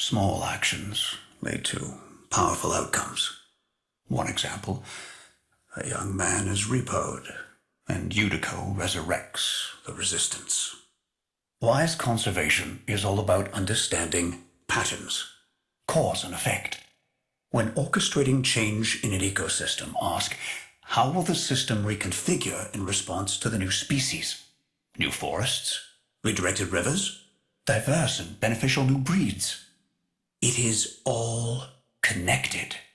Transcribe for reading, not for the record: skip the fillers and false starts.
Small actions lead to powerful outcomes. One example, a young man is repoed, and Unico resurrects the resistance. Wise conservation is all about understanding patterns, cause and effect. When orchestrating change in an ecosystem, ask, how will the system reconfigure in response to the new species? New forests? Redirected rivers? Diverse and beneficial new breeds? It is all connected.